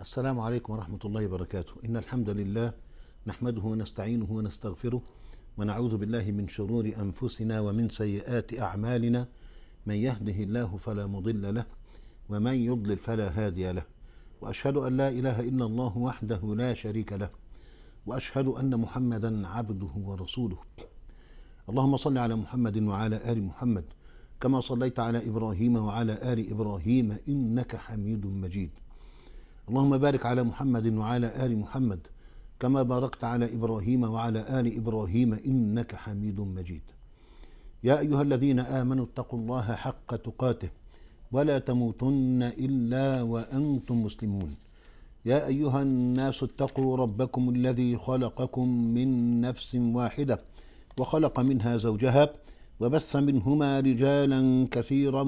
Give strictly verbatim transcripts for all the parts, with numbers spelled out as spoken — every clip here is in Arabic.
السلام عليكم ورحمة الله وبركاته. إن الحمد لله نحمده ونستعينه ونستغفره ونعوذ بالله من شرور أنفسنا ومن سيئات أعمالنا. من يهده الله فلا مضل له ومن يضلل فلا هادي له، وأشهد أن لا إله إلا الله وحده لا شريك له، وأشهد أن محمدا عبده ورسوله. اللهم صل على محمد وعلى آل محمد كما صليت على إبراهيم وعلى آل إبراهيم إنك حميد مجيد. اللهم بارك على محمد وعلى آل محمد كما باركت على إبراهيم وعلى آل إبراهيم إنك حميد مجيد. يا أيها الذين آمنوا اتقوا الله حق تقاته ولا تموتن إلا وأنتم مسلمون. يا أيها الناس اتقوا ربكم الذي خلقكم من نفس واحدة وخلق منها زوجها وبث منهما رجالا كثيرا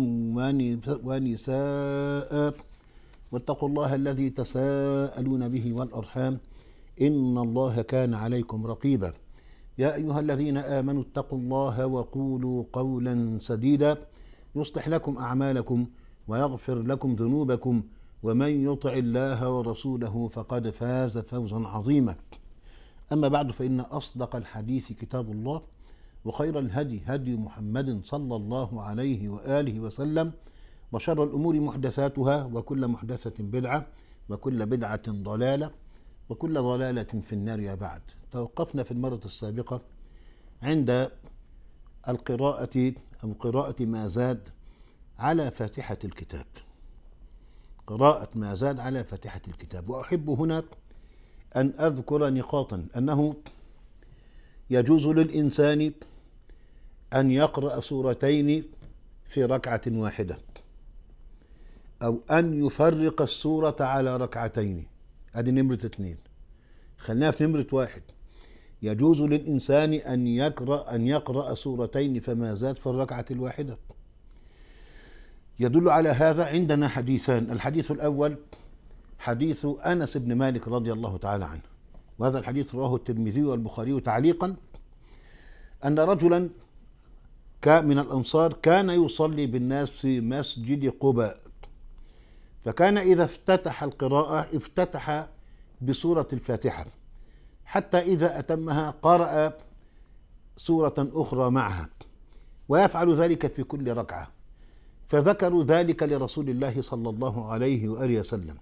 ونساء، واتقوا الله الذي تساءلون به والأرحام إن الله كان عليكم رقيبا. يا أيها الذين آمنوا اتقوا الله وقولوا قولا سديدا يصلح لكم أعمالكم ويغفر لكم ذنوبكم، ومن يطع الله ورسوله فقد فاز فوزا عظيما. أما بعد، فإن أصدق الحديث كتاب الله، وخير الهدي هدي محمد صلى الله عليه وآله وسلم، وشر الأمور محدثاتها، وكل محدثة بدعة، وكل بدعة ضلالة، وكل ضلالة في النار. يا بعد، توقفنا في المرة السابقة عند القراءة أو قراءة ما زاد على فاتحة الكتاب، قراءة ما زاد على فاتحة الكتاب. وأحب هنا أن أذكر نقاطا، أنه يجوز للإنسان أن يقرأ سورتين في ركعة واحدة، أو أن يفرق السورة على ركعتين. هذه نمرة اثنين. خلينا في نمرة واحد. يجوز للإنسان أن يقرأ أن يقرأ سورتين فما زاد في الركعة الواحدة. يدل على هذا عندنا حديثان. الحديث الأول حديث أنس بن مالك رضي الله تعالى عنه، وهذا الحديث رواه الترمذي والبخاري تعليقا، أن رجلا من الأنصار كان يصلي بالناس في مسجد قباء، فكان إذا افتتح القراءة افتتح بسورة الفاتحة، حتى إذا أتمها قرأ سورة أخرى معها، ويفعل ذلك في كل ركعة. فذكروا ذلك لرسول الله صلى الله عليه وآله وسلم،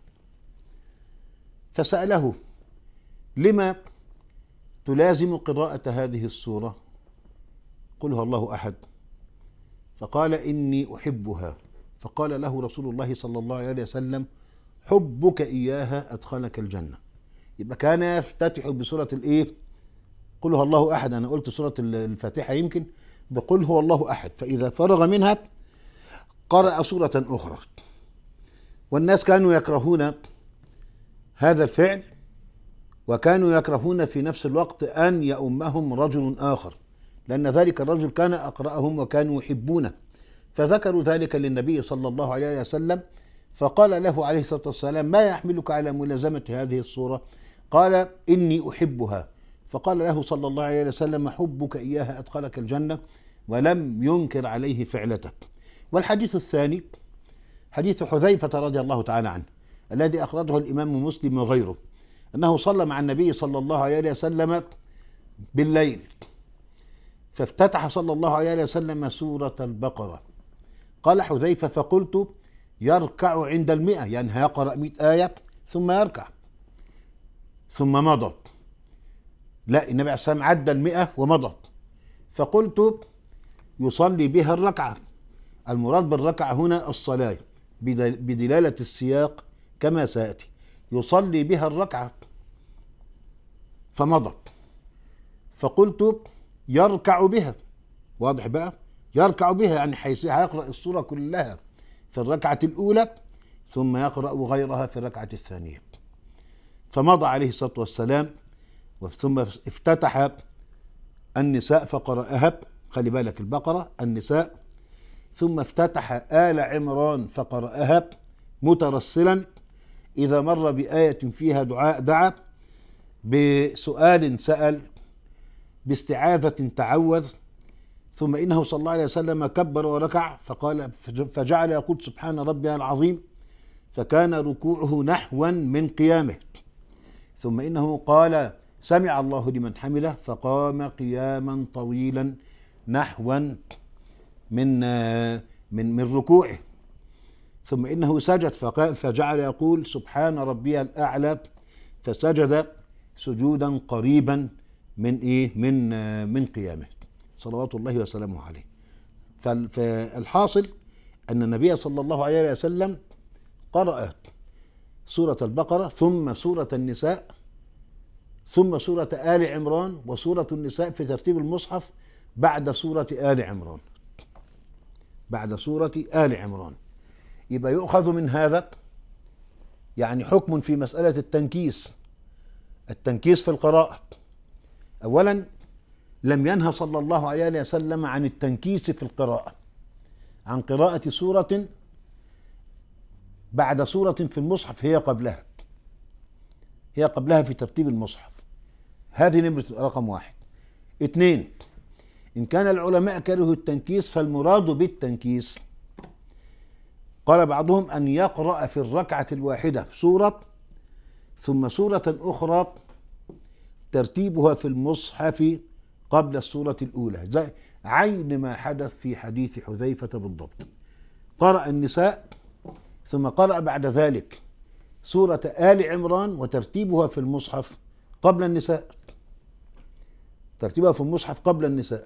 فسأله: لما تلازم قراءة هذه السورة؟ قل هو الله أحد. فقال: إني أحبها. فقال له رسول الله صلى الله عليه وسلم: حبك إياها أدخلك الجنة. يبقى كان يفتتح بسورة الإيه؟ قل هو الله أحد. أنا قلت سورة الفاتحة يمكن بقول هو الله أحد، فإذا فرغ منها قرأ سورة أخرى. والناس كانوا يكرهون هذا الفعل، وكانوا يكرهون في نفس الوقت أن يؤمهم رجل آخر، لأن ذلك الرجل كان أقرأهم وكانوا يحبونه. فذكروا ذلك للنبي صلى الله عليه وسلم، فقال له عليه الصلاة والسلام: ما يحملك على ملازمة هذه الصورة؟ قال: إني أحبها. فقال له صلى الله عليه وسلم: حبك إياها أدخلك الجنة، ولم ينكر عليه فعلته. والحديث الثاني حديث حذيفة رضي الله تعالى عنه، الذي أخرجه الإمام مسلم وغيره، أنه صلى مع النبي صلى الله عليه وسلم بالليل، فافتتح صلى الله عليه وسلم سورة البقرة. قال حذيفة: فقلت يركع عند المئة، يعني هيقرأ مئة آية ثم يركع، ثم مضت. لا، النبي عليه الصلاة والسلام عدى المئة ومضت. فقلت يصلي بها الركعة. المراد بالركعة هنا الصلاة بدلالة السياق كما سيأتي. يصلي بها الركعة فمضت. فقلت يركع بها. واضح بقى؟ يركع بها يعني حيث هيقرأ السورة كلها في الركعة الأولى، ثم يقرأ غيرها في الركعة الثانية. فمضى عليه الصلاة والسلام، ثم افتتح النساء فقرأها. خلي بالك، البقرة، النساء، ثم افتتح آل عمران فقرأها مترسلا. إذا مر بآية فيها دعاء دعا، بسؤال سأل، باستعاذة تعوذ. ثم إنه صلى الله عليه وسلم كبر وركع، فقال فجعل يقول: سبحان ربي العظيم. فكان ركوعه نحوا من قيامه، ثم إنه قال سمع الله لمن حمده فقام قياما طويلا نحوا من من من ركوعه، ثم إنه سجد فجعل يقول سبحان ربي الأعلى، فسجد سجودا قريبا من إيه من من قيامه صلوات الله وسلامه عليه. فالحاصل أن النبي صلى الله عليه وسلم قرأ سورة البقرة ثم سورة النساء ثم سورة آل عمران وسورة النساء في ترتيب المصحف بعد سورة آل عمران بعد سورة آل عمران. يبقى يؤخذ من هذا يعني حكم في مسألة التنكيس التنكيس في القراءة. أولا لم ينهى صلى الله عليه وسلم عن التنكيس في القراءة، عن قراءة سورة بعد سورة في المصحف هي قبلها هي قبلها في ترتيب المصحف. هذه نمرة رقم واحد. اثنين، إن كان العلماء كرهوا التنكيس فالمراد بالتنكيس قال بعضهم أن يقرأ في الركعة الواحدة سورة ثم سورة أخرى ترتيبها في المصحف قبل السورة الأولى، زي عين ما حدث في حديث حذيفة بالضبط. قرأ النساء ثم قرأ بعد ذلك سورة آل عمران وترتيبها في المصحف قبل النساء ترتيبها في المصحف قبل النساء.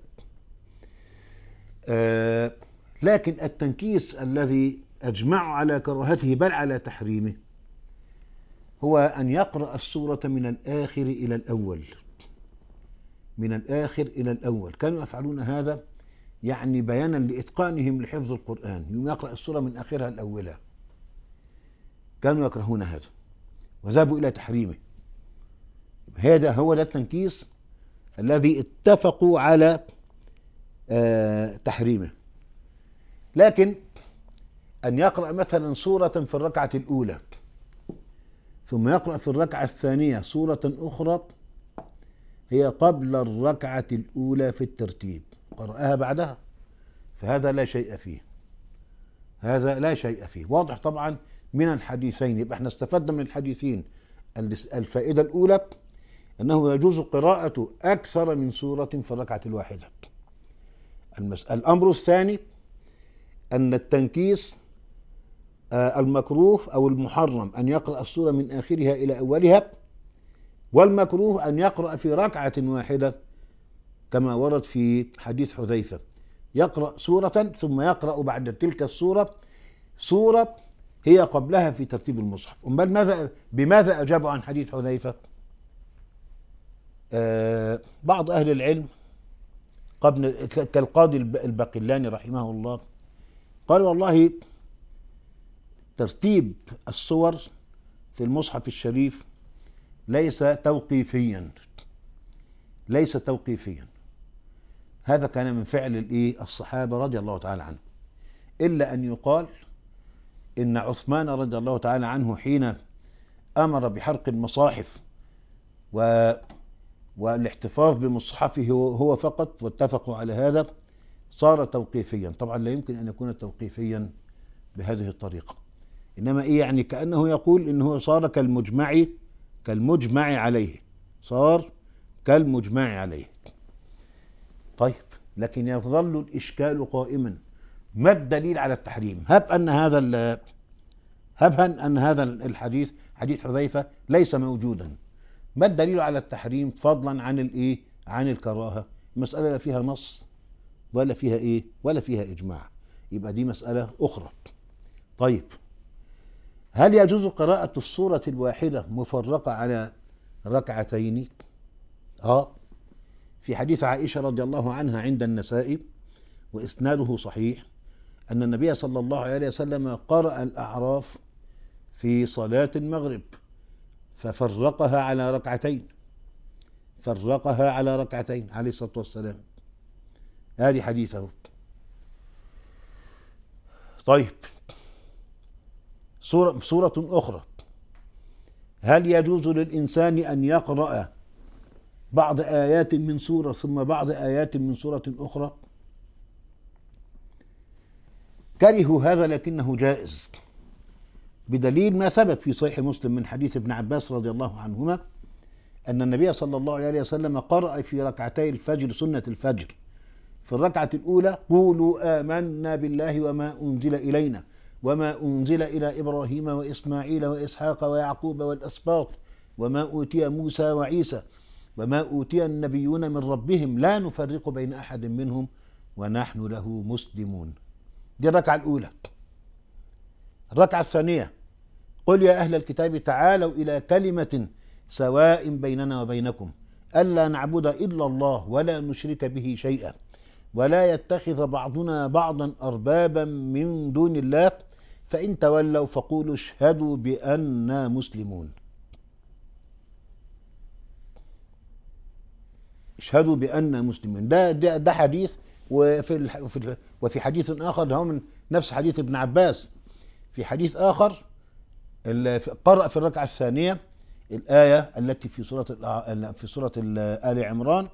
آه لكن التنكيس الذي أجمع على كراهته بل على تحريمه هو أن يقرأ السورة من الآخر إلى الأول من الآخر إلى الأول. كانوا يفعلون هذا يعني بيانا لإتقانهم لحفظ القرآن، يوم يقرأ السورة من آخرها الأولى. كانوا يكرهون هذا وذهبوا إلى تحريمه. هذا هو ده التنكيس الذي اتفقوا على آه تحريمه. لكن أن يقرأ مثلا سورة في الركعة الأولى ثم يقرأ في الركعة الثانية سورة أخرى هي قبل الركعة الأولى في الترتيب قرأها بعدها، فهذا لا شيء فيه هذا لا شيء فيه واضح طبعا من الحديثين. يبقى احنا استفدنا من الحديثين الفائدة الأولى أنه يجوز قراءة أكثر من سورة في الركعة الواحدة. الأمر الثاني أن التنكيس المكروه أو المحرم أن يقرأ السورة من آخرها إلى أولها، والمكروه أن يقرأ في ركعة واحدة كما ورد في حديث حذيفة، يقرأ سورة ثم يقرأ بعد تلك السورة سورة هي قبلها في ترتيب المصحف. أمال ماذا بماذا أجابوا عن حديث حذيفة؟ آه بعض أهل العلم قبل كالقاضي الباقلاني رحمه الله قال والله ترتيب السور في المصحف الشريف ليس توقيفيا ليس توقيفيا هذا كان من فعل الايه الصحابة رضي الله تعالى عنهم، إلا أن يقال إن عثمان رضي الله تعالى عنه حين أمر بحرق المصاحف و والاحتفاظ بمصحفه هو فقط واتفقوا على هذا صار توقيفيا. طبعا لا يمكن أن يكون توقيفيا بهذه الطريقة، إنما إيه يعني كأنه يقول إنه صار كالمجمع كالمجمع عليه صار كالمجمع عليه. طيب لكن يظل الإشكال قائما، ما الدليل على التحريم؟ هب أن هذا هب أن هذا الحديث حديث حذيفة ليس موجودا، ما الدليل على التحريم فضلا عن الإيه عن الكراهة؟ المسألة لا فيها نص ولا فيها إيه ولا فيها إجماع، يبقى دي مسألة أخرى. طيب هل يجوز قراءة السورة الواحدة مفرقة على ركعتين؟ آه في حديث عائشة رضي الله عنها عند النسائي وإسناده صحيح أن النبي صلى الله عليه وسلم قرأ الأعراف في صلاة المغرب ففرقها على ركعتين فرقها على ركعتين عليه الصلاة والسلام. هذه حديثه. طيب سورة, سورة أخرى، هل يجوز للإنسان أن يقرأ بعض آيات من سورة ثم بعض آيات من سورة أخرى؟ كرهوا هذا لكنه جائز، بدليل ما ثبت في صحيح مسلم من حديث ابن عباس رضي الله عنهما أن النبي صلى الله عليه وسلم قرأ في ركعتي الفجر سنة الفجر في الركعة الأولى: قولوا آمنا بالله وما أنزل إلينا وما أنزل إلى إبراهيم وإسماعيل وإسحاق ويعقوب والأسباط وما أوتي موسى وعيسى وما أوتي النبيون من ربهم لا نفرق بين أحد منهم ونحن له مسلمون. دي الركعة الأولى. الركعة الثانية: قل يا أهل الكتاب تعالوا إلى كلمة سواء بيننا وبينكم ألا نعبد إلا الله ولا نشرك به شيئا ولا يتخذ بعضنا بعضا أربابا من دون الله فإن تولوا فقولوا اشهدوا بأننا مسلمون. اشهدوا بأننا مسلمون. ده ده, ده حديث، وفي وفي حديث آخر هو من نفس حديث ابن عباس. في حديث آخر قرأ في الركعة الثانية الآية التي في سورة في سورة آل عمران: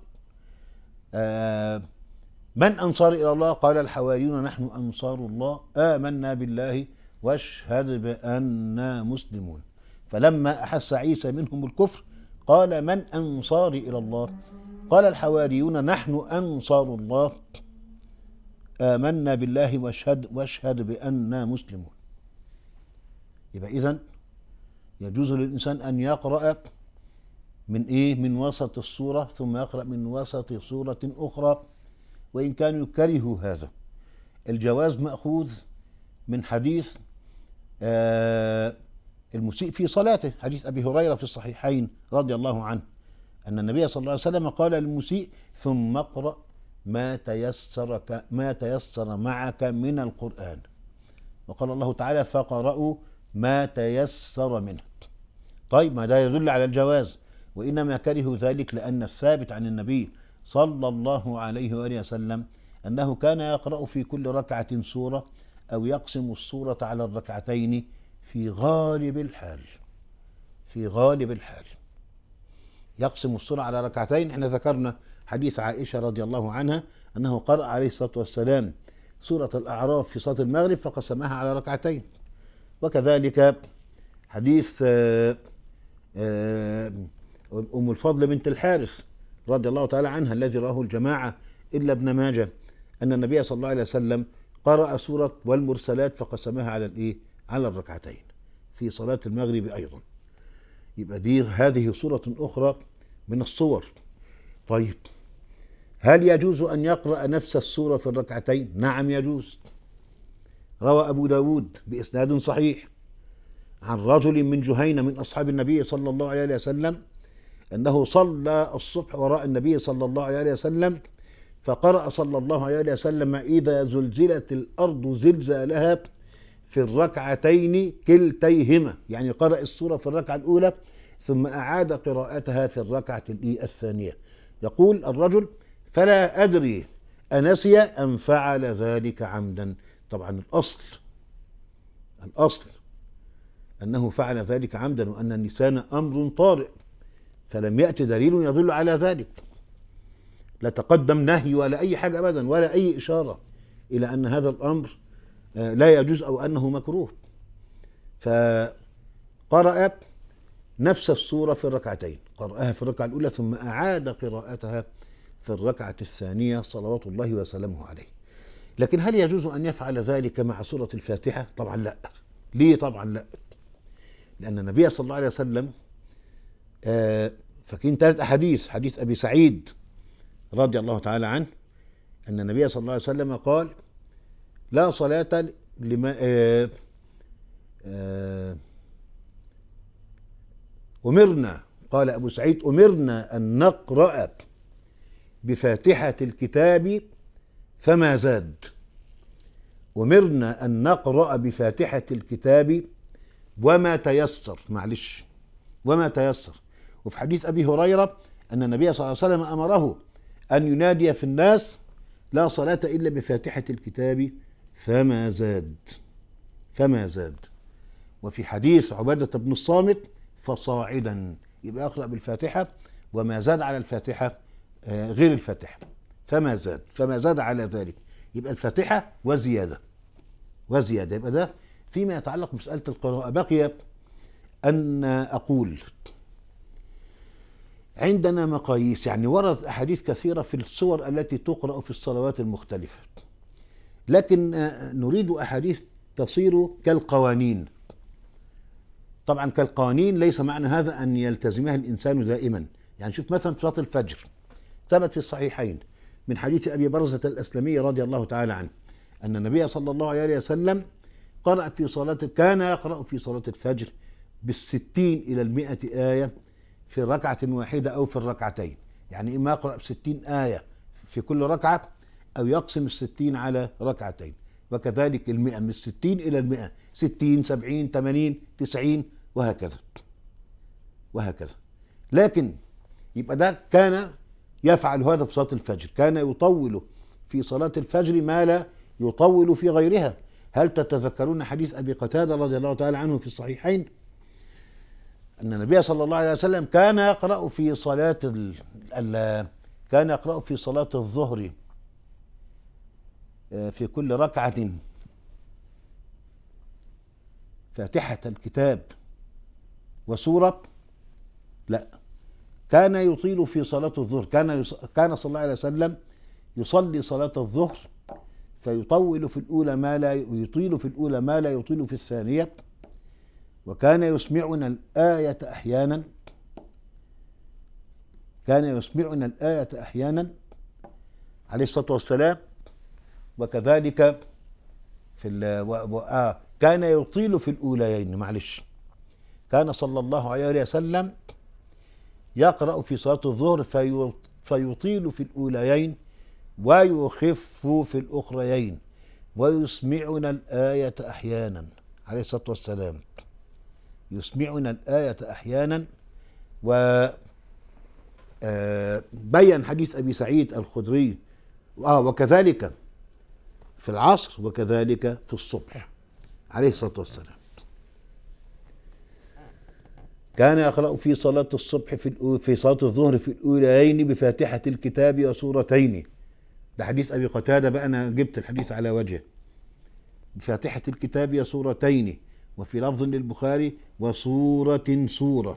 من أنصار إلى الله؟ قال الحواريون نحن أنصار الله آمنا بالله واشهد بأننا مسلمون. فلما أحس عيسى منهم الكفر قال من أنصاري إلى الله؟ قال الحواريون نحن أنصار الله آمنا بالله واشهد واشهد بأننا مسلمون. يبقى إذن يجوز للإنسان أن يقرأ من إيه؟ من وسط السورة ثم يقرأ من وسط سورة أخرى، وإن كان يكره هذا. الجواز مأخوذ من حديث آه المسيء في صلاته، حديث أبي هريرة في الصحيحين رضي الله عنه أن النبي صلى الله عليه وسلم قال للمسيء: ثم اقرأ ما تيسر ما تيسر معك من القرآن. وقال الله تعالى: فقرأوا ما تيسر منه. طيب، ما ده يدل على الجواز، وإنما كره ذلك لأن الثابت عن النبي صلى الله عليه وآله وسلم أنه كان يقرأ في كل ركعة سورة أو يقسم السورة على الركعتين في غالب الحال. في غالب الحال يقسم السورة على ركعتين. احنا ذكرنا حديث عائشة رضي الله عنها أنه قرأ عليه الصلاة والسلام سورة الأعراف في صلاة المغرب فقسمها على ركعتين. وكذلك حديث أم الفضل بنت الحارث رضي الله تعالى عنها الذي راه الجماعة إلا ابن ماجه أن النبي صلى الله عليه وسلم قرأ سورة والمرسلات فقسمها على الإيه؟ على الركعتين في صلاة المغرب أيضا. يبقى دي هذه صورة أخرى من الصور. طيب، هل يجوز أن يقرأ نفس السورة في الركعتين؟ نعم يجوز. روى أبو داود بإسناد صحيح عن رجل من جهينة من أصحاب النبي صلى الله عليه وسلم أنه صلى الصبح وراء النبي صلى الله عليه وسلم فقرأ صلى الله عليه وسلم: إذا زلزلت الأرض زلزالها في الركعتين كلتيهما، يعني قرأ السورة في الركعة الأولى ثم أعاد قراءتها في الركعة الثانية. يقول الرجل: فلا أدري أنسي أم فعل ذلك عمدا. طبعا الأصل الأصل أنه فعل ذلك عمدا، وأن النسيان أمر طارئ، فلم يأتي دليل يدل على ذلك. لا تقدم نهي ولا أي حاجة أبدا ولا أي إشارة إلى أن هذا الأمر لا يجوز أو أنه مكروه. فقرأ نفس السورة في الركعتين، قرأها في الركعة الأولى ثم أعاد قراءتها في الركعة الثانية صلوات الله وسلامه عليه. لكن هل يجوز أن يفعل ذلك مع سورة الفاتحة؟ طبعا لا. ليه طبعا لا؟ لأن النبي صلى الله عليه وسلم آه فاكرين ثلاث أحاديث: حديث أبي سعيد رضي الله تعالى عنه أن النبي صلى الله عليه وسلم قال: لا صلاة لما آه آه أمرنا، قال أبو سعيد: أمرنا أن نقرأ بفاتحة الكتاب فما زاد. أمرنا أن نقرأ بفاتحة الكتاب وما تيسر، معلش وما تيسر. وفي حديث أبي هريرة أن النبي صلى الله عليه وسلم أمره أن ينادي في الناس: لا صلاة إلا بفاتحة الكتاب فما زاد فما زاد. وفي حديث عبادة بن الصامت: فصاعدا، يبقى أقرأ بالفاتحة وما زاد على الفاتحة غير الفاتحة، فما زاد فما زاد على ذلك، يبقى الفاتحة وزيادة وزيادة، يبقى ده فيما يتعلق بمسألة القراءة بقي أن أقول عندنا مقاييس، يعني وردت أحاديث كثيرة في الصور التي تقرأ في الصلوات المختلفة، لكن نريد أحاديث تصير كالقوانين. طبعا كالقوانين ليس معنى هذا أن يلتزمها الإنسان دائما. يعني شوف مثلا في صلاة الفجر ثبت في الصحيحين من حديث أبي برزة الأسلمي رضي الله تعالى عنه أن النبي صلى الله عليه وسلم قرأ في صلاة كان يقرأ في صلاة الفجر بالستين إلى المئة آية في ركعة واحدة أو في الركعتين. يعني إما يقرأ بستين آية في كل ركعة أو يقسم الستين على ركعتين، وكذلك المئة من الستين إلى المئة، ستين سبعين ثمانين تسعين وهكذا وهكذا. لكن يبقى ده كان يفعل هذا في صلاة الفجر، كان يطول في صلاة الفجر ما لا يطول في غيرها. هل تتذكرون حديث أبي قتادة رضي الله تعالى عنه في الصحيحين أن النبي صلى الله عليه وسلم كان يقرأ في صلاة ال ال كان يقرأ في صلاة الظهر في كل ركعة فاتحة الكتاب وسورة؟ لا، كان يطيل في صلاة الظهر، كان يص... كان صلى الله عليه وسلم يصلي صلاة الظهر فيطول في الأولى ما لا يطيل في الأولى ما لا يطيل في الثانية، وكان يسمعنا الآية أحيانا كان يسمعنا الآية أحيانا عليه الصلاة والسلام. وكذلك في ال... و... و... آه كان يطيل في الأوليين، معلش كان صلى الله عليه وسلم يقرأ في صلاة الظهر في... فيطيل في الأوليين ويخف في الأخريين ويسمعنا الآية أحيانا عليه الصلاة والسلام، يسمعنا الآية أحيانا. وبين حديث أبي سعيد الخدري آه وكذلك في العصر وكذلك في الصبح عليه الصلاة والسلام. كان يقرأ في صلاة الصبح في في صلاة الظهر في الأوليين بفاتحة الكتاب وسورتين. ده حديث أبي قتادة بقى، أنا جبت الحديث على وجهه. بفاتحة الكتاب وسورتين، وفي لفظ للبخاري وسورة سورة،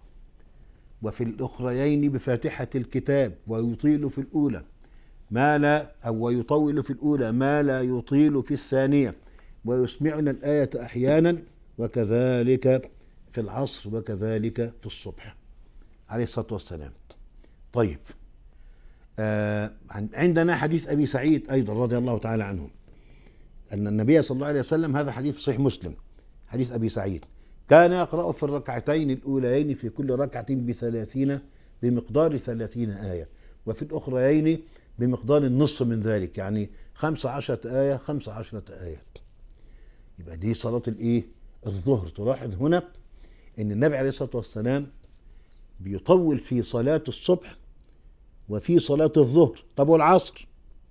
وفي الأخريين بفاتحة الكتاب ويطيل في الأولى ما لا أو ويطول في الأولى ما لا يطيل في الثانية ويسمعنا الآية أحيانا، وكذلك في العصر وكذلك في الصبح عليه الصلاة والسلام. طيب آه عندنا حديث أبي سعيد أيضا رضي الله تعالى عنه أن النبي صلى الله عليه وسلم، هذا حديث صحيح مسلم، حديث أبي سعيد، كان يقرأ في الركعتين الأوليين في كل ركعة بثلاثين بمقدار ثلاثين آية، وفي الأخريين بمقدار النصف من ذلك، يعني خمس عشرة آية خمس عشرة آيات. يبقى دي صلاة الإيه؟ الظهر. تلاحظ هنا أن النبي عليه الصلاة والسلام بيطول في صلاة الصبح وفي صلاة الظهر. طب والعصر؟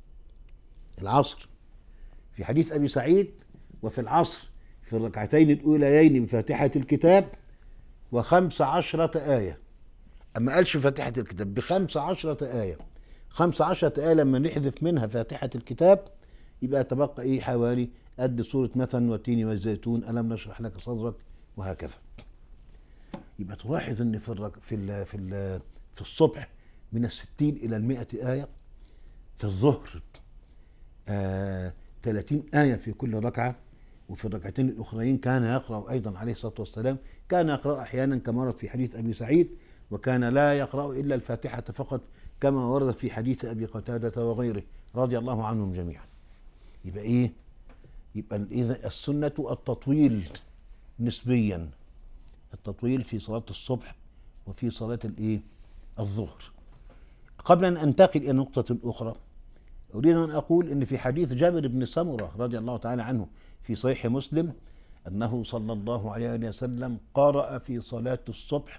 العصر في حديث أبي سعيد وفي العصر في الركعتين الأوليين بفاتحة الكتاب وخمس عشرة آية. أما قالش فاتحة الكتاب، بخمس عشرة آية. خمس عشرة آية لما نحذف منها فاتحة الكتاب يبقى تبقى إيه؟ حوالي قد سورة مثلا والتين والزيتون، ألم نشرح لك صدرك، وهكذا. يبقى تلاحظ أن في الرك... في ال... في ال... في الصبح من الستين إلى المئة آية، في الظهر آه... ثلاثين آية في كل ركعة، وفي الركعتين الأخرين كان يقرأ أيضا عليه الصلاة والسلام، كان يقرأ أحيانا كما ورد في حديث أبي سعيد، وكان لا يقرأ إلا الفاتحة فقط كما ورد في حديث أبي قتادة وغيره رضي الله عنهم جميعا. يبقى إيه؟ يبقى إذا السنة التطويل نسبيا، التطويل في صلاة الصبح وفي صلاة الإيه؟ الظهر. قبل أن أنتقل إلى نقطة أخرى، أريد أن أقول إن في حديث جابر بن سمرة رضي الله تعالى عنه في صحيح مسلم أنه صلى الله عليه وسلم قرأ في صلاة الصبح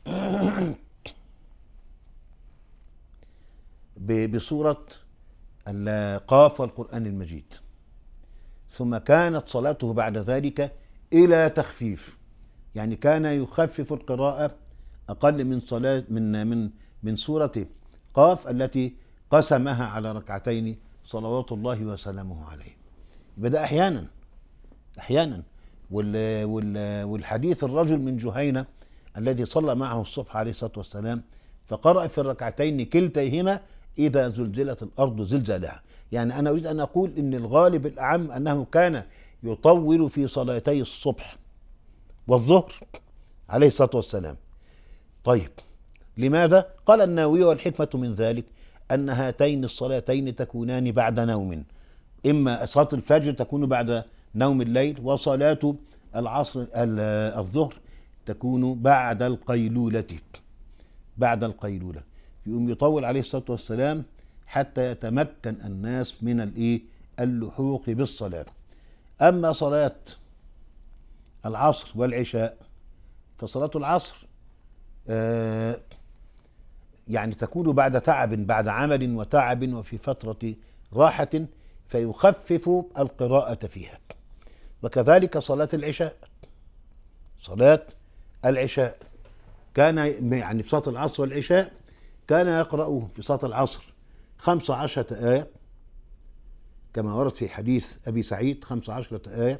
بسورة القاف والقرآن المجيد، ثم كانت صلاته بعد ذلك إلى تخفيف، يعني كان يخفف القراءة أقل من صلاة من من من سورة قاف التي قسمها على ركعتين صلوات الله وسلامه عليه. يبقى ده أحيانا أحيانا وال وال والحديث الرجل من جهينة الذي صلى معه الصبح عليه الصلاة والسلام فقرأ في الركعتين كلتيهما إذا زلزلت الأرض زلزالها. يعني أنا أريد أن أقول إن الغالب الأعم أنه كان يطول في صلاتي الصبح والظهر عليه الصلاة والسلام. طيب لماذا؟ قال النووي والحكمة من ذلك أن هاتين الصلاتين تكونان بعد نوم، إما صلاة الفجر تكون بعد نوم الليل، وصلاة العصر الظهر تكون بعد القيلولة بعد القيلولة يقوم يطول عليه الصلاة والسلام حتى يتمكن الناس من الايه اللحوق بالصلاة. أما صلاة العصر والعشاء فصلاة العصر آه يعني تكون بعد تعب بعد عمل وتعب وفي فترة راحة فيخفف القراءة فيها. وكذلك صلاة العشاء صلاة العشاء كان يعني في صلاة العصر والعشاء كان يقرأ في صلاة العصر خمس عشرة آية كما ورد في حديث أبي سعيد خمس عشرة آية.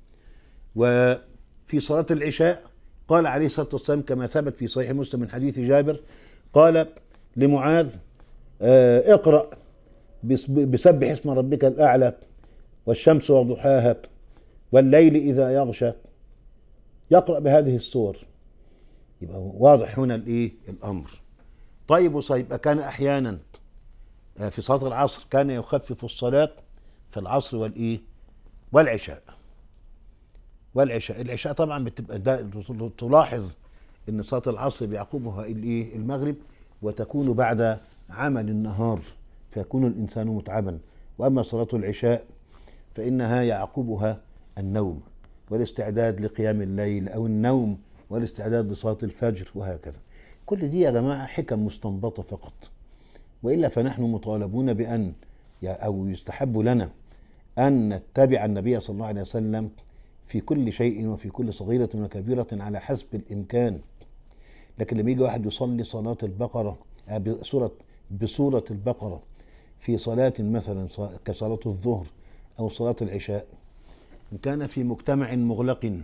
وفي صلاة العشاء قال عليه الصلاة والسلام كما ثبت في صحيح مسلم من حديث جابر قال لمعاذ اقرأ بسبح اسم ربك الأعلى والشمس وضحاها والليل إذا يغشى، يقرأ بهذه السور. يبقى واضح هنا الايه الأمر. طيب وصيب كان أحيانا في صلاة العصر كان يخفف الصلاة في العصر والايه والعشاء والعشاء العشاء طبعا بتبقى تلاحظ ان صلاة العصر بيعقبها الايه المغرب وتكون بعد عمل النهار فيكون الإنسان متعبا. وأما صلاة العشاء فإنها يعقبها النوم والاستعداد لقيام الليل أو النوم والاستعداد لصلاة الفجر وهكذا. كل دي يا جماعة حكم مستنبطة فقط، وإلا فنحن مطالبون بأن أو يستحب لنا أن نتبع النبي صلى الله عليه وسلم في كل شيء وفي كل صغيرة وكبيرة على حسب الإمكان. لكن لما يجي واحد يصلي صلاة البقرة بسورة بسورة البقرة في صلاة مثلا كصلاة الظهر أو صلاة العشاء، إن كان في مجتمع مغلق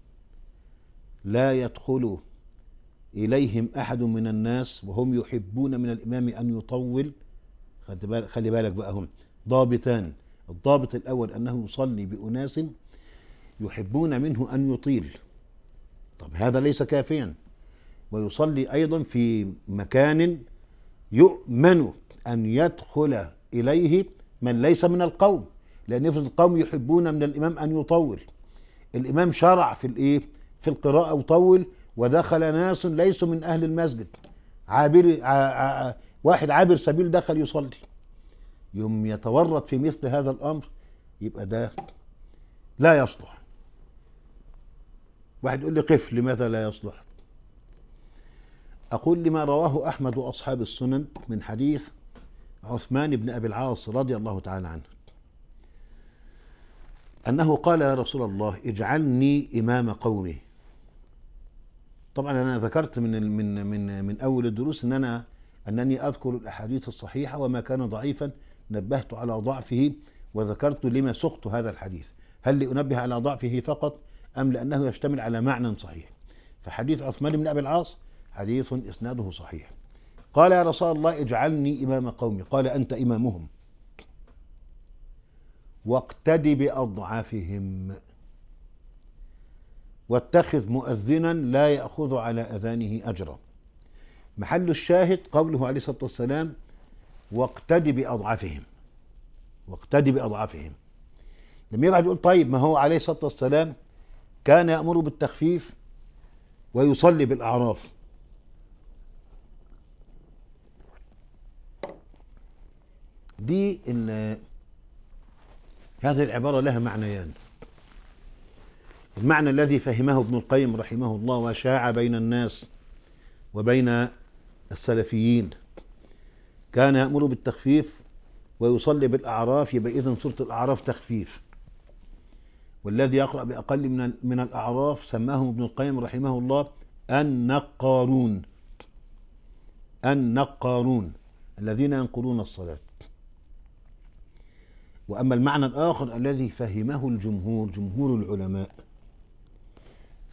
لا يدخل إليهم أحد من الناس وهم يحبون من الإمام أن يطول، خلي بالك بقى هم ضابطان. الضابط الأول أنه يصلي بأناس يحبون منه أن يطيل، طب هذا ليس كافيا، ويصلي أيضا في مكان يؤمن أن يدخل إليه من ليس من القوم، لأن يفرض القوم يحبون من الإمام أن يطول، الإمام شرع في الإيه في القراءة وطول ودخل ناس ليسوا من أهل المسجد، عابر ع... ع... واحد عابر سبيل دخل يصلي، يوم يتورط في مثل هذا الأمر يبقى ده لا يصلح. واحد يقول لي قف، لماذا لا يصلح؟ أقول لما رواه أحمد وأصحاب السنن من حديث عثمان بن أبي العاص رضي الله تعالى عنه أنه قال يا رسول الله اجعلني إمام قومي. طبعا أنا ذكرت من من من من أول الدروس أن أنا أنني أذكر الأحاديث الصحيحة وما كان ضعيفا نبهت على ضعفه وذكرت لما سقت هذا الحديث، هل لأنبه على ضعفه فقط أم لأنه يشتمل على معنى صحيح؟ فحديث عثمان بن أبي العاص حديث إسناده صحيح. قال يا رسول الله اجعلني إمام قومي، قال أنت إمامهم واقتدي بأضعافهم واتخذ مؤذنا لا يأخذ على أذانه أجرا. محل الشاهد قوله عليه الصلاة والسلام واقتدي بأضعافهم، واقتدي بأضعافهم. لما يقعد يقول طيب ما هو عليه الصلاة والسلام كان يأمر بالتخفيف ويصلي بالأعراف، دي إن هذه العبارة لها معنيان. المعنى الذي فهمه ابن القيم رحمه الله وشاع بين الناس وبين السلفيين، كان يأمر بالتخفيف ويصلي بالأعراف، يبقى إذن سورة الأعراف تخفيف، والذي يقرأ بأقل من من الأعراف سماهم ابن القيم رحمه الله النقارون، النقارون الذين ينقرون الصلاة. وأما المعنى الآخر الذي فهمه الجمهور جمهور العلماء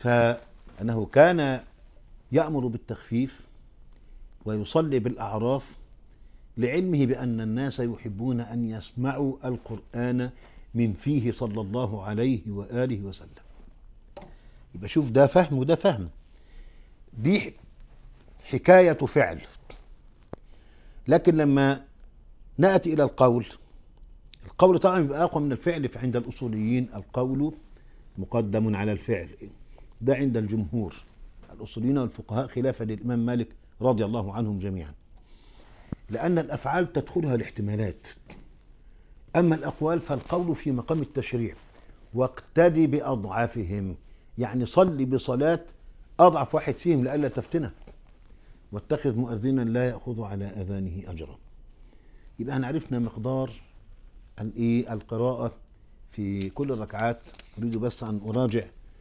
فأنه كان يأمر بالتخفيف ويصلي بالأعراف لعلمه بأن الناس يحبون أن يسمعوا القرآن من فيه صلى الله عليه وآله وسلم. يبقى شوف، ده فهم وده فهم. دي حكاية فعل. لكن لما نأتي إلى القول، القول طبعا يبقى أقوى من الفعل. فعند الأصوليين القول مقدم على الفعل، ده عند الجمهور الأصوليين والفقهاء خلافا للإمام مالك رضي الله عنهم جميعا، لأن الأفعال تدخلها الاحتمالات. أما الأقوال فالقول في مقام التشريع. واقتدي بأضعافهم، يعني صلي بصلاة أضعف واحد فيهم لئلا تفتنه، واتخذ مؤذنا لا يأخذ على أذانه أجرا. يبقى احنا عرفنا مقدار الايه القراءة في كل الركعات. أريد بس أن أراجع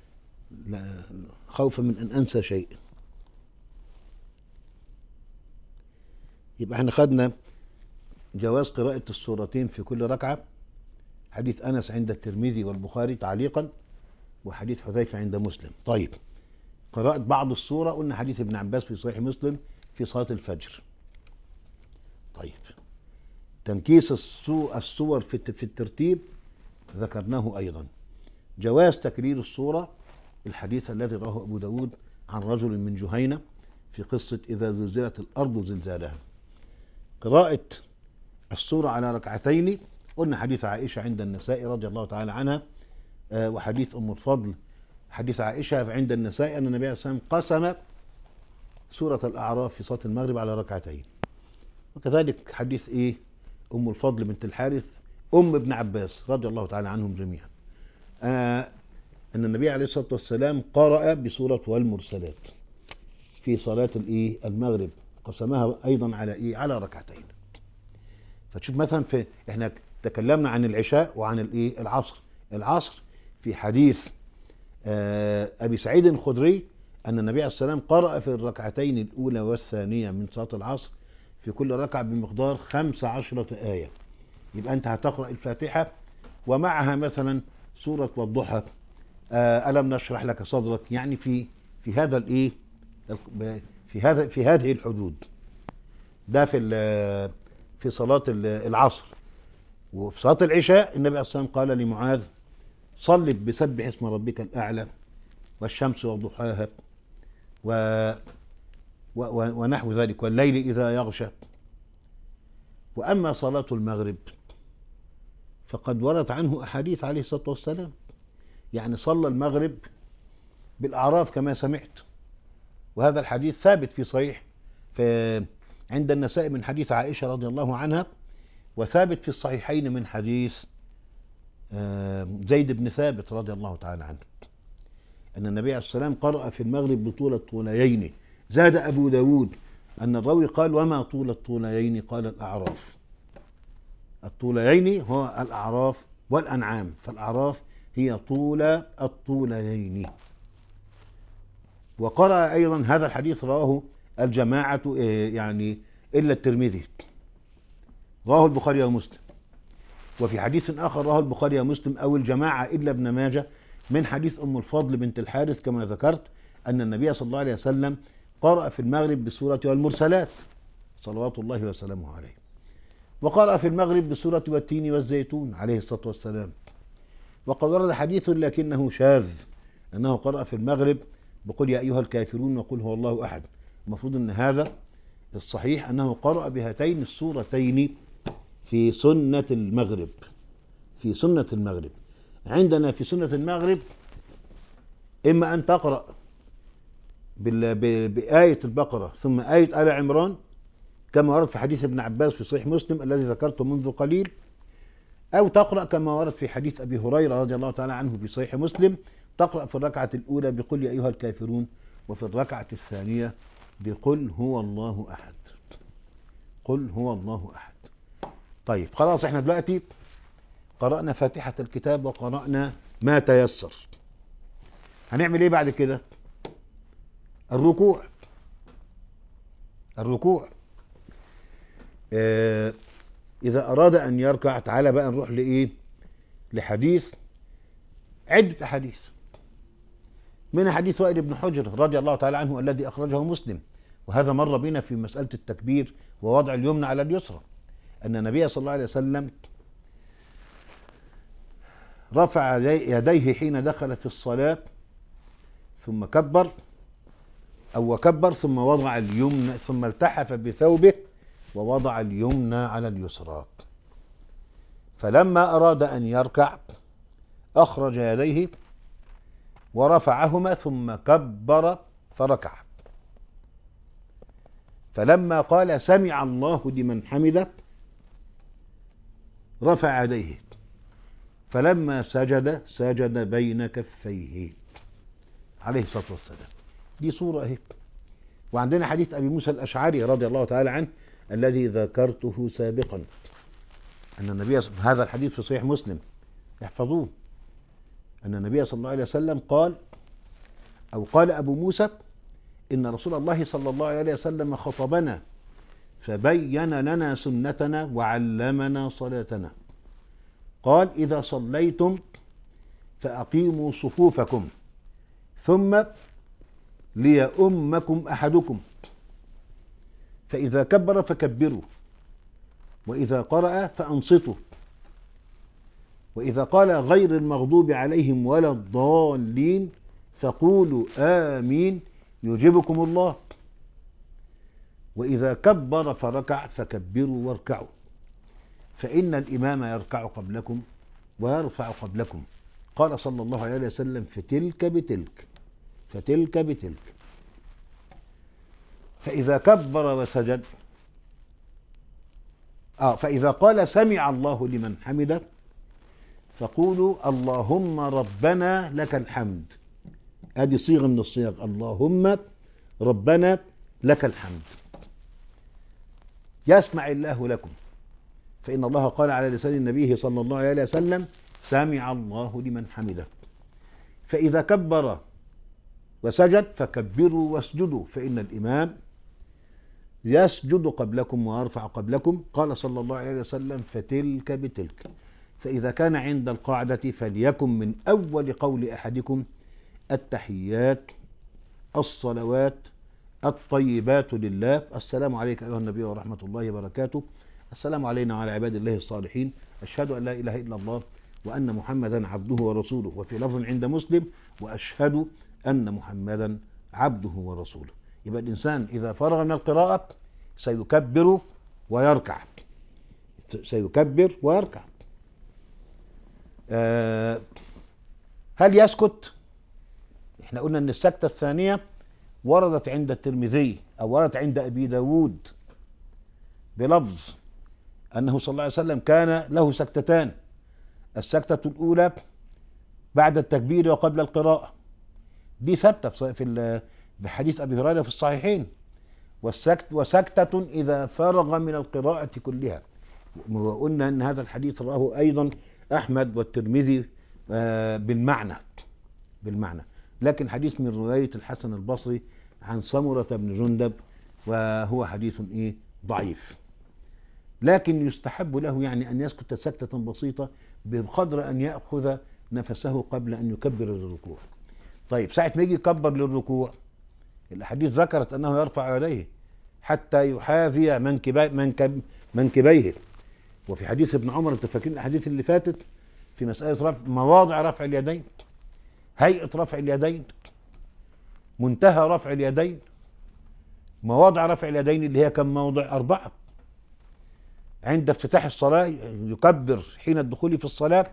خوفا من أن أنسى شيء. يبقى احنا خدنا جواز قراءة السورتين في كل ركعة، حديث أنس عند الترمذي والبخاري تعليقا، وحديث حذيفة عند مسلم. طيب، قراءة بعض السورة قلنا حديث ابن عباس في صحيح مسلم في صلاة الفجر. طيب، تنكيس السور في الترتيب ذكرناه أيضا. جواز تكرير السورة، الحديث الذي رواه أبو داود عن رجل من جهينة في قصة إذا زلزلت الأرض زلزالها. قراءة السورة على ركعتين قلنا حديث عائشة عند النسائي رضي الله تعالى عنها، وحديث أم الفضل حديث عائشة عند النسائي أن النبي صلى الله عليه وسلم قسم سورة الأعراف في صلاة المغرب على ركعتين. وكذلك حديث إيه أم الفضل بنت الحارث أم ابن عباس رضي الله تعالى عنهم جميعا، آه أن النبي عليه الصلاة والسلام قرأ بسورة والمرسلات في صلاة الإيه المغرب، قسمها أيضا على إيه على ركعتين. فتشوف مثلا في إحنا تكلمنا عن العشاء وعن الإيه العصر. العصر في حديث آه أبي سعيد الخدري أن النبي عليه الصلاة والسلام قرأ في الركعتين الأولى والثانية من صلاة العصر في كل ركعة بمقدار خمس عشرة آية. يبقى أنت هتقرأ الفاتحة ومعها مثلا سورة والضحى، آه ألم نشرح لك صدرك، يعني في في هذا الإيه في هذا في هذه الحدود. ده في في صلاة العصر. وفي صلاة العشاء النبي عليه الصلاة والسلام قال لمعاذ صل بسبح اسم ربك الأعلى والشمس وضحاها و ونحو ذلك والليل إذا يغشى. وأما صلاة المغرب فقد ورد عنه أحاديث عليه الصلاة والسلام، يعني صلى المغرب بالأعراف كما سمعت، وهذا الحديث ثابت في صحيح في عند النسائي من حديث عائشة رضي الله عنها، وثابت في الصحيحين من حديث زيد بن ثابت رضي الله تعالى عنه أن النبي عليه الصلاة والسلام قرأ في المغرب بطول الطوليين. زاد أبو داود أن الراوي قال وما طول الطوليين؟ قال الأعراف. الطوليين هو الأعراف والأنعام، فالأعراف هي طول الطوليين. وقرأ أيضا هذا الحديث رواه الجماعة يعني إلا الترمذي، رواه البخاري ومسلم. وفي حديث آخر رواه البخاري ومسلم أو الجماعة إلا ابن ماجه من حديث أم الفضل بنت الحارث كما ذكرت أن النبي صلى الله عليه وسلم قرأ في المغرب بسورة والمرسلات صلوات الله وسلامه عليه، وقرأ في المغرب بسورة والتين والزيتون عليه الصلاة والسلام. وقد ورد حديث لكنه شاذ أنه قرأ في المغرب بقول يا أيها الكافرون وقل هو الله أحد. المفروض أن هذا الصحيح أنه قرأ بهاتين السورتين في سنة المغرب. في سنة المغرب عندنا في سنة المغرب إما أن تقرأ بآية البقرة ثم آية آل عمران كما ورد في حديث ابن عباس في صحيح مسلم الذي ذكرته منذ قليل، أو تقرأ كما ورد في حديث أبي هريرة رضي الله تعالى عنه في صحيح مسلم، تقرأ في الركعة الأولى بقل يا أيها الكافرون، وفي الركعة الثانية بقل هو الله أحد. قل هو الله أحد. طيب خلاص، احنا دلوقتي قرأنا فاتحة الكتاب وقرأنا ما تيسر. هنعمل ايه بعد كده؟ الركوع. الركوع اه إذا أراد أن يركع، تعالى بقى نروح لإيه؟ لحديث، عدة أحاديث. من حديث وائل بن حجر رضي الله تعالى عنه الذي أخرجه مسلم، وهذا مر بنا في مسألة التكبير ووضع اليمنى على اليسرى، أن النبي صلى الله عليه وسلم رفع يديه حين دخل في الصلاة ثم كبر أو وكبر ثم وضع اليمنى، ثم التحف بثوبه ووضع اليمنى على اليسرى. فلما أراد أن يركع أخرج يديه ورفعهما ثم كبر فركع. فلما قال سمع الله لمن حمده رفع يديه، فلما سجد سجد بين كفيه عليه الصلاة والسلام. دي صورة اهي. وعندنا حديث أبي موسى الأشعري رضي الله تعالى عنه الذي ذكرته سابقا، أن النبي هذا الحديث في صحيح مسلم احفظوه، أن النبي صلى الله عليه وسلم قال أو قال أبو موسى إن رسول الله صلى الله عليه وسلم خطبنا فبين لنا سنتنا وعلمنا صلاتنا. قال إذا صليتم فأقيموا صفوفكم ثم ليؤمكم أحدكم، فإذا كبر فكبروا، وإذا قرأ فأنصتوا، وإذا قال غير المغضوب عليهم ولا الضالين فقولوا آمين يجيبكم الله، وإذا كبر فركع فكبروا واركعوا، فإن الإمام يركع قبلكم ويرفع قبلكم. قال صلى الله عليه وسلم فتلك بتلك فتلك بتلك. فإذا كبر وسجد آه فإذا قال سمع الله لمن حمده فقولوا اللهم ربنا لك الحمد. هذه صيغة من الصيغ، اللهم ربنا لك الحمد. يسمع الله لكم، فإن الله قال على لسان النبي صلى الله عليه وسلم سمع الله لمن حمده. فإذا كبر وسجد فكبروا واسجدوا، فإن الإمام يسجد قبلكم ويرفع قبلكم. قال صلى الله عليه وسلم فتلك بتلك. فإذا كان عند القاعدة فليكن من أول قول أحدكم التحيات الصلوات الطيبات لله، السلام عليك أيها النبي ورحمة الله وبركاته، السلام علينا وعلى عباد الله الصالحين، أشهد أن لا إله إلا الله وأن محمدا عبده ورسوله. وفي لفظ عند مسلم وأشهد أن محمدا عبده ورسوله. يبقى الإنسان إذا فرغ من القراءة سيكبر ويركع، سيكبر ويركع. أه هل يسكت؟ احنا قلنا ان السكتة الثانية وردت عند الترمذي او وردت عند ابي داود بلفظ انه صلى الله عليه وسلم كان له سكتتان، السكتة الاولى بعد التكبير وقبل القراءة، دي ثابتة في في حديث ابي هريرة في الصحيحين، والسكت وسكتة اذا فرغ من القراءة كلها. وقلنا ان هذا الحديث رواه ايضا احمد والترمذي بالمعنى بالمعنى لكن حديث من رواية الحسن البصري عن سمرة بن جندب، وهو حديث ايه ضعيف، لكن يستحب له يعني ان يسكت سكتة بسيطة بقدر ان يأخذ نفسه قبل ان يكبر للركوع. طيب ساعة ما يجي يكبر للركوع الاحاديث ذكرت انه يرفع يديه حتى يحاذي منكبي منكب منكبيه. وفي حديث ابن عمر، انتوا فاكرين الاحاديث اللي فاتت في مسألة رفع مواضع رفع اليدين، هيئة رفع اليدين، منتهى رفع اليدين، مواضع رفع اليدين اللي هي كم موضع؟ أربعة. عند افتتاح الصلاة يكبر حين الدخول في الصلاة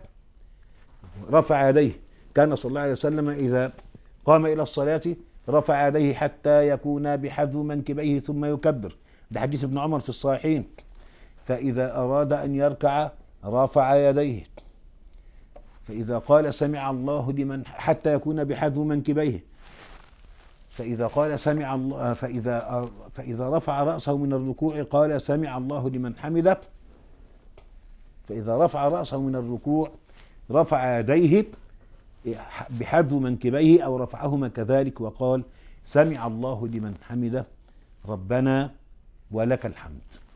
رفع يديه، كان صلى الله عليه وسلم إذا قام إلى الصلاة رفع يديه حتى يكون بحذو منكبيه ثم يكبر، ده حديث ابن عمر في الصحيحين. فإذا أراد أن يركع رفع يديه، فإذا قال سمع الله لمن حتى يكون بحذو منكبيه، فإذا قال سمع الله فإذا فإذا رفع رأسه من الركوع قال سمع الله لمن حمده، فإذا رفع رأسه من الركوع رفع يديه بحذو منكبيه أو رفعهما كذلك وقال سمع الله لمن حمده ربنا ولك الحمد،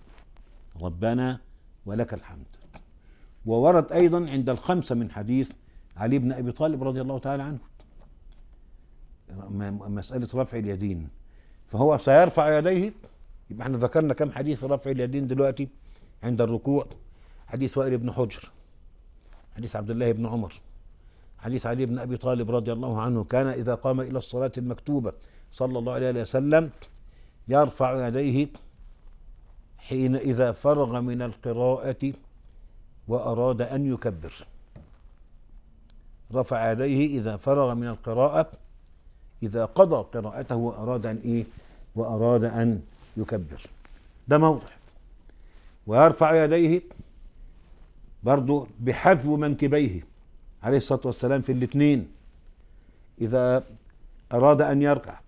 ربنا ولك الحمد. وورد أيضا عند الخمسة من حديث علي بن أبي طالب رضي الله تعالى عنه مسألة رفع اليدين، فهو سيرفع يديه. يبقى احنا ذكرنا كم حديث في رفع اليدين دلوقتي عند الركوع؟ حديث وائل بن حجر، حديث عبد الله بن عمر، حديث علي بن أبي طالب رضي الله عنه، كان إذا قام إلى الصلاة المكتوبة صلى الله عليه وسلم يرفع يديه حين إذا فرغ من القراءة وأراد أن يكبر. رفع يديه إذا فرغ من القراءة، إذا قضى قراءته وأراد أن إيه؟ وأراد أن يكبر. ده موضع. ويرفع يديه برضو بحذو منكبيه عليه الصلاة والسلام في الاثنين إذا أراد أن يركع.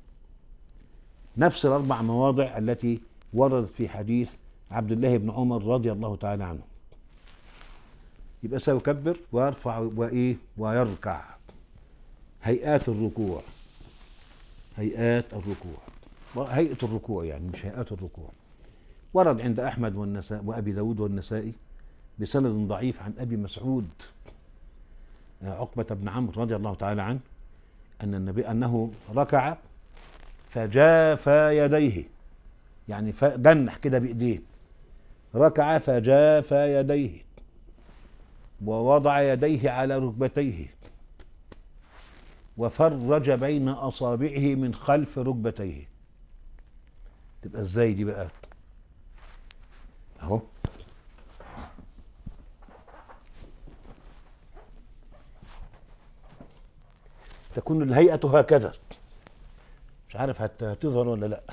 نفس الأربع مواضع التي وردت في حديث عبد الله بن عمر رضي الله تعالى عنه. يبقى سيكبر ويرفع وإيه؟ ويركع. هيئات الركوع، هيئات الركوع، هيئة الركوع يعني مش هيئات الركوع. ورد عند أحمد والنساء وأبي داود والنسائي بسند ضعيف عن أبي مسعود عقبة بن عمرو رضي الله تعالى عنه أن النبي أنه ركع فجافى يديه، يعني جنح كده بإيديه. ركع فجافى يديه ووضع يديه على ركبتيه وفرج بين أصابعه من خلف ركبتيه. تبقى ازاي دي بقى؟ اهو تكون الهيئة هكذا، مش عارف هتظهر ولا لا.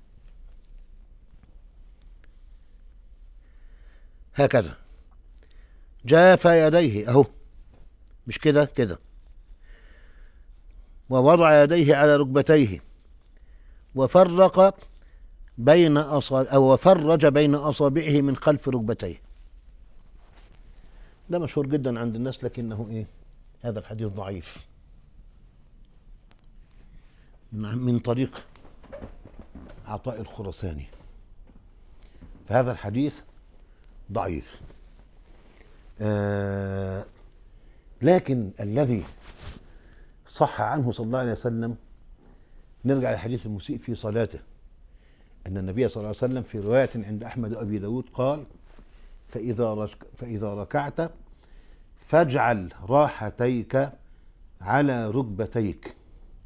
هكذا جافى يديه اهو، مش كده كده، ووضع يديه على ركبتيه وفرق بين أصابع أو وفرج بين أصابعه من خلف ركبتيه. ده مشهور جدا عند الناس، لكنه إيه؟ هذا الحديث ضعيف من طريق عطاء الخرساني، فهذا الحديث ضعيف. آه لكن الذي صح عنه صلى الله عليه وسلم، نرجع لحديث المسيء في صلاته، أن النبي صلى الله عليه وسلم في رواية عند أحمد وأبي داود قال: فإذا, رك فإذا ركعت فاجعل راحتيك على ركبتيك،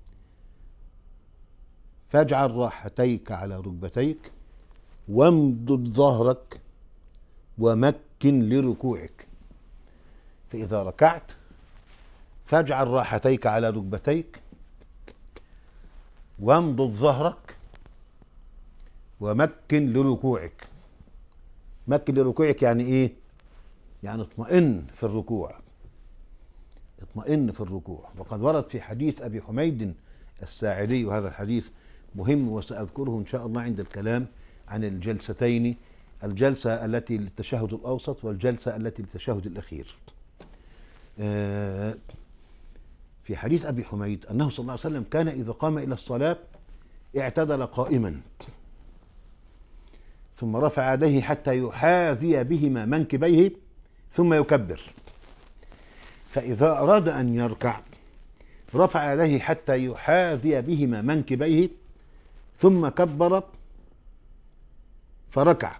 فاجعل راحتيك على ركبتيك وامدد ظهرك ومكن لركوعك. فإذا ركعت فاجعل راحتيك على ركبتيك وامدد ظهرك ومكن لركوعك. مكن لركوعك يعني ايه؟ يعني اطمئن في الركوع، اطمئن في الركوع. وقد ورد في حديث أبي حميد الساعدي، وهذا الحديث مهم وسأذكره إن شاء الله عند الكلام عن الجلستين، الجلسة التي للتشهد الأوسط والجلسة التي للتشهد الأخير. في حديث أبي حميد أنه صلى الله عليه وسلم كان إذا قام إلى الصلاة اعتدل قائما ثم رفع يديه حتى يحاذي بهما منكبيه ثم يكبر. فإذا أراد أن يركع رفع يديه حتى يحاذي بهما منكبيه ثم كبر فركع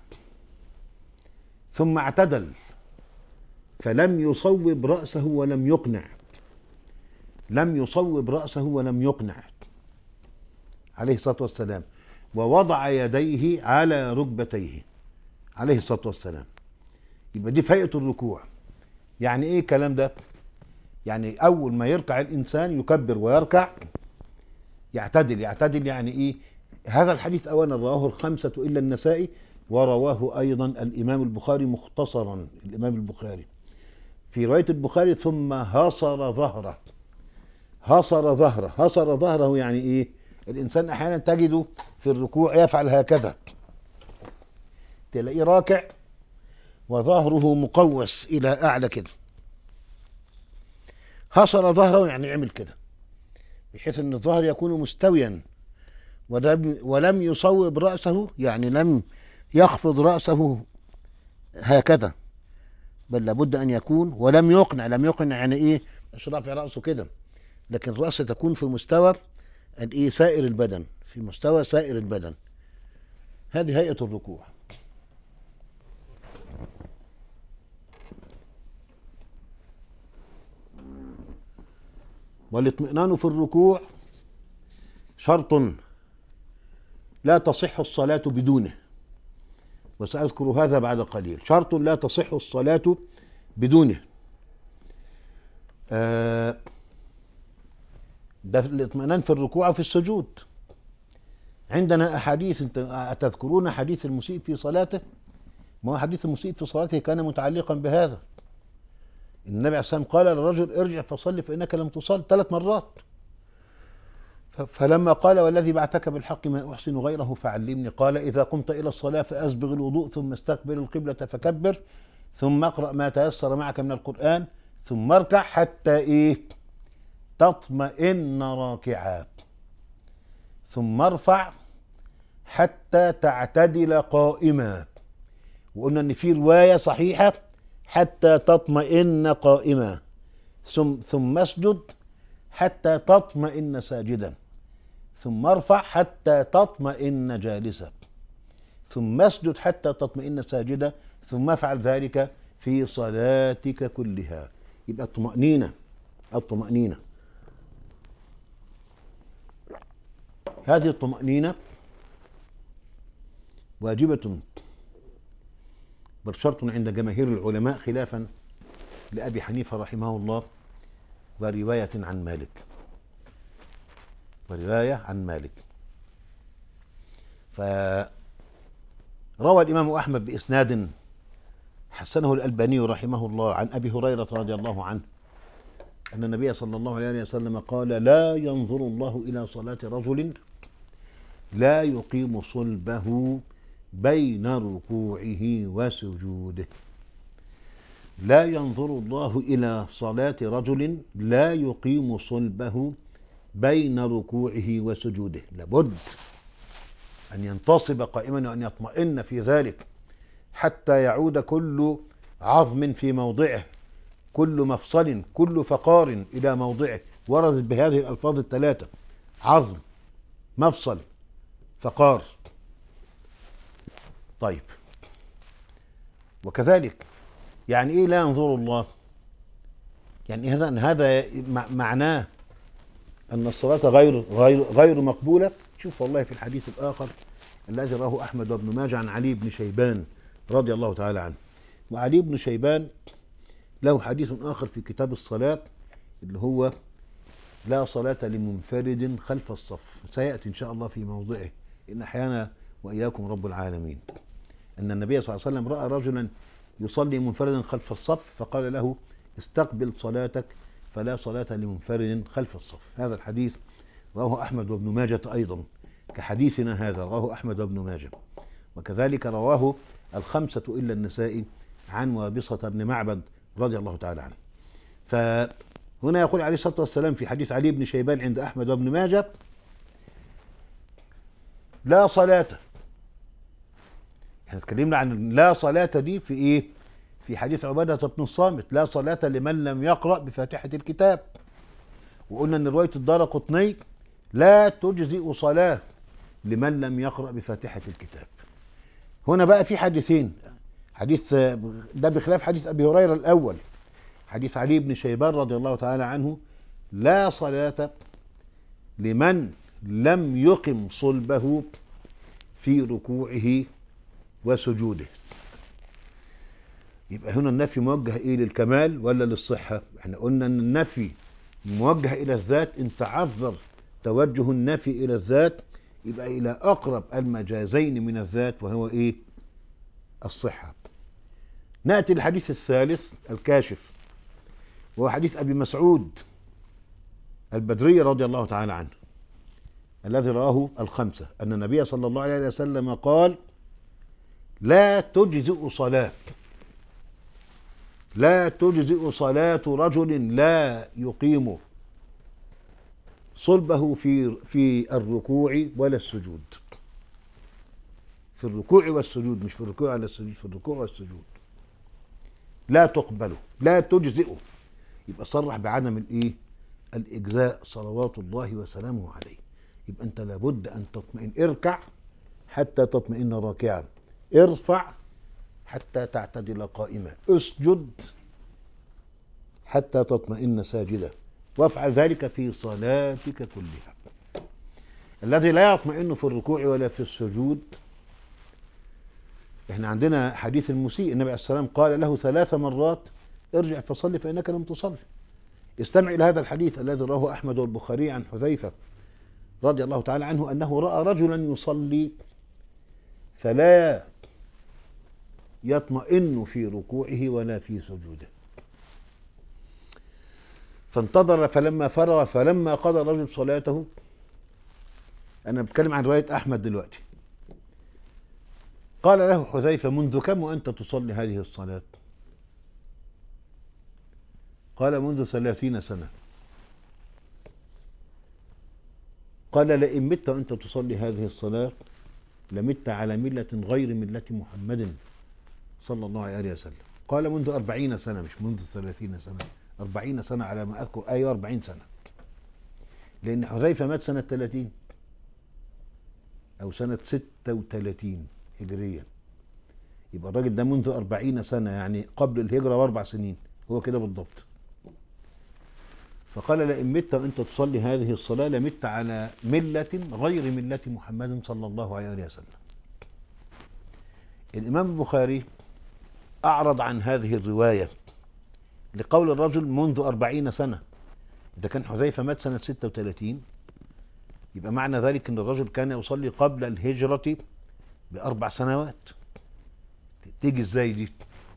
ثم اعتدل فلم يصوب رأسه ولم يقنع، لم يصوب رأسه ولم يقنع عليه الصلاة والسلام، ووضع يديه على ركبتيه عليه الصلاة والسلام. يبقى دي في هيئة الركوع. يعني ايه الكلام ده؟ يعني اول ما يركع الانسان يكبر ويركع يعتدل. يعتدل يعني ايه؟ هذا الحديث اولا رواه الخمسة الا النسائي، ورواه ايضا الامام البخاري مختصرا. الامام البخاري في رواية البخاري ثم هصر ظهره. هصر ظهره، هصر ظهره يعني ايه؟ الانسان احيانا تجده في الركوع يفعل هكذا، تلاقيه راكع وظهره مقوس الى اعلى كده. هصر ظهره يعني يعمل كده بحيث ان الظهر يكون مستويا، ولم يصوب رأسه يعني لم يخفض رأسه هكذا، بل لابد ان يكون ولم يقنع. لم يقنع يعني ايه؟ مش رافع رأسه كده، لكن الرأس تكون في مستوى الإيه سائر البدن، في مستوى سائر البدن. هذه هيئة الركوع. والاطمئنان في الركوع شرط لا تصح الصلاة بدونه، وسأذكر هذا بعد قليل. شرط لا تصح الصلاة بدونه. آه ده الاطمئنان في الركوع وفي السجود. عندنا أحاديث، أتذكرون حديث المسيء في صلاته؟ ما هو حديث المسيء في صلاته كان متعلقا بهذا. النبي عليه الصلاة والسلام قال للرجل ارجع فصل فإنك لم تصل، ثلاث مرات. فلما قال والذي بعثك بالحق ما أحسن غيره فعلمني، قال إذا قمت إلى الصلاة فأسبغ الوضوء ثم استقبل القبلة فكبر ثم اقرأ ما تيسر معك من القرآن ثم اركع حتى إيه تطمئن راكعا ثم ارفع حتى تعتدل قائما. وقلنا ان في رواية صحيحة حتى تطمئن قائما، ثم ثم اسجد حتى تطمئن ساجدا، ثم ارفع حتى تطمئن جالسا، ثم اسجد حتى تطمئن ساجدا، ثم افعل ذلك في صلاتك كلها. يبقى الطمأنينة الطمأنينة هذه الطمأنينة واجبة بل شرط عند جماهير العلماء، خلافا لأبي حنيفة رحمه الله ورواية عن مالك ورواية عن مالك. فروى الإمام أحمد بإسناد حسنه الألباني رحمه الله عن أبي هريرة رضي الله عنه أن النبي صلى الله عليه وسلم قال لا ينظر الله إلى صلاة رجل لا يقيم صلبه بين ركوعه وسجوده. لا ينظر الله إلى صلاة رجل لا يقيم صلبه بين ركوعه وسجوده. لابد أن ينتصب قائما وأن يطمئن في ذلك حتى يعود كل عظم في موضعه، كل مفصل، كل فقار إلى موضعه. وردت بهذه الألفاظ الثلاثة: عظم، مفصل، فقار. طيب، وكذلك يعني ايه لا ينظر الله؟ يعني هذا هذا معناه ان الصلاة غير غير غير مقبولة. شوف والله في الحديث الآخر الذي رواه أحمد وابن ماجه عن علي بن شيبان رضي الله تعالى عنه. وعلي بن شيبان له حديث آخر في كتاب الصلاة اللي هو لا صلاة لمنفرد خلف الصف، سيأتي إن شاء الله في موضعه إن أحيانا وإياكم رب العالمين. أن النبي صلى الله عليه وسلم رأى رجلا يصلي منفردا خلف الصف فقال له استقبل صلاتك فلا صلاة لمنفرد خلف الصف. هذا الحديث رواه أحمد وابن ماجة أيضا كحديثنا هذا، رواه أحمد وابن ماجة. وكذلك رواه الخمسة إلا النسائي عن وابصة بن معبد رضي الله تعالى عنه. فهنا يقول عليه الصلاة والسلام في حديث علي بن شيبان عند أحمد وابن ماجة لا صلاة. احنا اتكلمنا عن لا صلاة دي في ايه؟ في حديث عبادة بن الصامت لا صلاة لمن لم يقرأ بفاتحة الكتاب. وقلنا ان رواية الدارقطني لا تجزئ صلاة لمن لم يقرأ بفاتحة الكتاب. هنا بقى في حديثين، حديث ده بخلاف حديث أبي هريرة الأول، حديث علي بن شيبان رضي الله تعالى عنه لا صلاة لمن لم يقم صلبه في ركوعه وسجوده. يبقى هنا النفي موجه ايه؟ للكمال ولا للصحة؟ احنا قلنا ان النفي موجه الى الذات. ان تعذر توجه النفي الى الذات يبقى الى اقرب المجازين من الذات وهو ايه؟ الصحة. نأتي للحديث الثالث الكاشف وهو حديث ابي مسعود البدري رضي الله تعالى عنه الذي رواه الخمسة أن النبي صلى الله عليه وسلم قال لا تجزئ صلاة لا تجزئ صلاة رجل لا يقيم صلبه في في الركوع ولا السجود. في الركوع والسجود، مش في الركوع ولا السجود، في الركوع والسجود لا تقبله، لا تجزئه. يبقى صرح بعدم الايه؟ الإجزاء صلوات الله وسلامه عليه. يبقى أنت لابد أن تطمئن. اركع حتى تطمئن راكعا، ارفع حتى تعتدل قائما، اسجد حتى تطمئن ساجدا، وافعل ذلك في صلاتك كلها. الذي لا يطمئن في الركوع ولا في السجود، احنا عندنا حديث المسيء، النبي عليه السلام قال له ثلاث مرات ارجع فصلي فإنك لم تصلي. استمع إلى هذا الحديث الذي رواه أحمد والبخاري عن حذيفة رضي الله تعالى عنه أنه رأى رجلا يصلي فلا يطمئن في ركوعه ولا في سجوده، فانتظر فلما فرغ فلما قضى الرجل صلاته، أنا بتكلم عن رواية أحمد دلوقتي، قال له حذيفة منذ كم وأنت تصلي هذه الصلاة؟ قال منذ ثلاثين سنة. قال لئن مت وأنت تصلي هذه الصلاة لمت على ملة غير ملة محمد صلى الله عليه وسلم. قال منذ أربعين سنة، مش منذ ثلاثين سنة، أربعين سنة على ما أذكر، أيوة أربعين سنة، لأن حذيفة مات سنة ثلاثين أو سنة ستة وثلاثين هجرية، يبقى الراجل ده منذ أربعين سنة، يعني قبل الهجرة بأربع سنين، هو كده بالضبط. فقال لئن مت وأنت تصلي هذه الصلاة لمت على ملة غير ملة محمد صلى الله عليه وسلم. الإمام البخاري أعرض عن هذه الرواية لقول الرجل منذ أربعين سنة. إذا كان حذيفة مات سنة ستة وثلاثين يبقى معنى ذلك أن الرجل كان يصلي قبل الهجرة بأربع سنوات. تيجي إزاي دي؟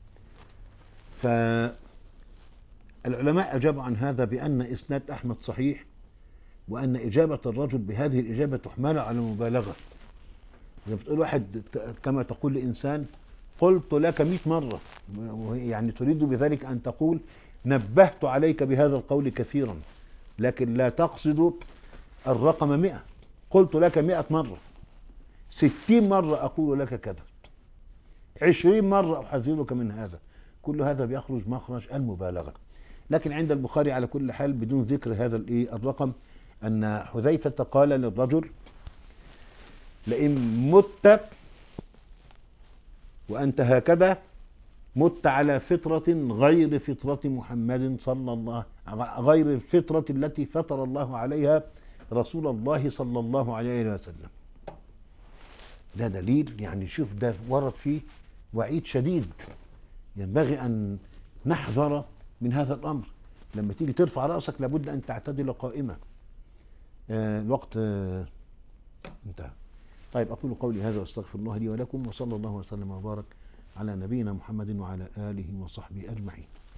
فالعلماء أجابوا عن هذا بأن إسناد أحمد صحيح، وأن إجابة الرجل بهذه الإجابة تحمل على المبالغة. إذا بتقول واحد كما تقول لإنسان قلت لك مئة مرة، يعني تريد بذلك أن تقول نبهت عليك بهذا القول كثيرا، لكن لا تقصد الرقم مئة. قلت لك مئة مرة، ستين مرة أقول لك كذا، عشرين مرة أحذرك من هذا، كل هذا بيخرج مخرج المبالغة. لكن عند البخاري على كل حال بدون ذكر هذا الرقم أن حذيفة قال للرجل لئن مت وأنت هكذا مت على فطرة غير فطرة محمد صلى الله غير الفطرة التي فطر الله عليها رسول الله صلى الله عليه وسلم. ده دليل، يعني شوف ده ورد فيه وعيد شديد، ينبغي أن نحذر من هذا الأمر. لما تيجي ترفع رأسك لابد أن تعتدل قائمة. آه الوقت آه انتهى. طيب أقول قولي هذا وأستغفر الله لي ولكم، وصلى الله وسلم وبارك على نبينا محمد وعلى آله وصحبه أجمعين.